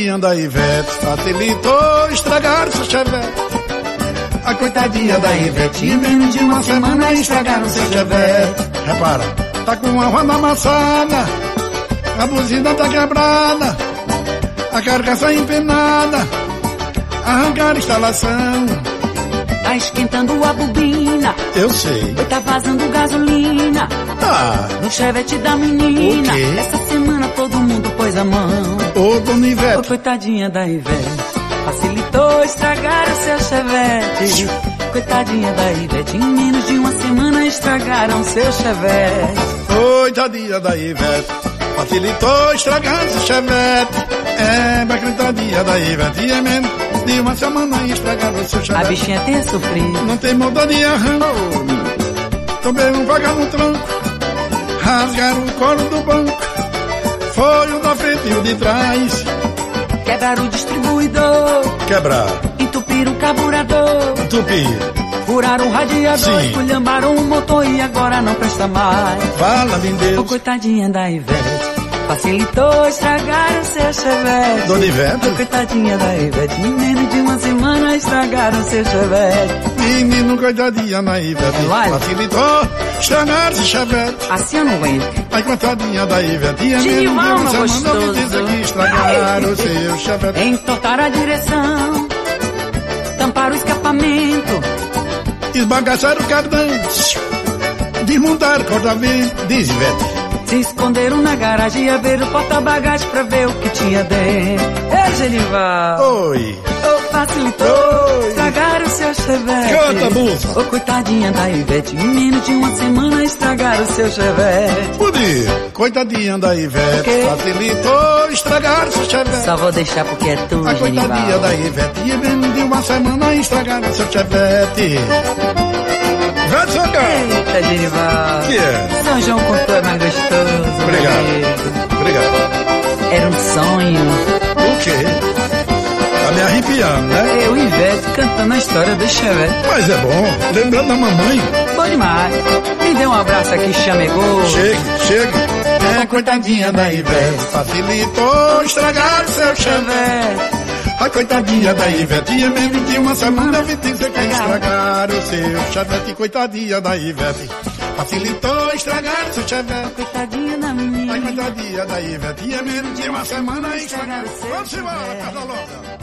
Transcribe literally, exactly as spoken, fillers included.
coitadinha da Ivete, facilitou estragar seu chevette. A coitadinha da Ivete, em menos de uma semana estragaram seu chevette. Repara, tá com a roda amassada, a buzina tá quebrada, a carcaça empenada, arrancar a instalação. Tá esquentando a bobina, eu sei. Oi, tá vazando gasolina, ah, no chevette da menina. O quê? Essa semana todo mundo pôs a mão. Ô, dona Ivete, ô, coitadinha da Ivete, facilitou estragar o seu chevette. Coitadinha da Ivete, em menos de uma semana estragaram seu chevette. Coitadinha da Ivete, facilitou estragar seu chevette. É, mas coitadinha da Ivete, em menos de uma semana estragaram seu chevette. A bichinha tem sofrido, não tem moda de arranco. Tomei um vaga no tranco, rasgaram o colo do banco. Foi o da frente e o de trás. Quebraram o distribuidor, quebrar, entupiram o carburador, entupir, furaram o radiador, esculhambaram o motor e agora não presta mais. Fala-me em Deus. Ô, coitadinha da Ivete, facilitou estragar o seu chevette. Dona Ivete, ô, coitadinha da Ivete, em menos de uma semana estragaram seu chevette. Menino, coitadinha da Ivete, vai, facilitou estragar seu chevette. Assim eu não aguento. Ai, coitadinha da Ivete, em menos de uma semana me diz que estragaram o seu chevette. Entortaram a direção, tamparam o escapamento, esbagaçaram o cardão, desmontaram o corda-vento. Diz, Ivete. Se esconderam na garagem e abriram o porta-bagagem pra ver o que tinha dentro. Ei, Genival! Oi! Oh, facilitou estragaram o seu chevette. Canta, bufa! Oh, coitadinha da Ivete, em menos de uma semana estragaram o seu chevette. Podia! Coitadinha da Ivete, facilitou estragar o seu chevette. Só vou deixar porque é tu, a coitadinha Genival. da Ivete, em menos de uma semana estragaram o seu chevette. Vai tocar! Eita, Genival! Que é? São João Contou é mais gostoso. Obrigado. Obrigado. Era um sonho. O quê? Tá me arrepiando, né? Eu e Ivete cantando a história do chevette. Mas é bom, lembrando da mamãe. Bom demais. Me dê um abraço aqui, chamegou. Chegue, chegue. É, coitadinha da Ivete, facilitou estragar o seu chevette. A coitadinha da Ivete, em menos de uma semana vi dizer que estragar o seu chevette. Coitadinha da Ivete, facilitou estragar o seu chevette. Coitadinha da menina. A coitadinha da Ivete, em menos de uma semana estragar o seu chevette. Vamos embora, Casa Louca.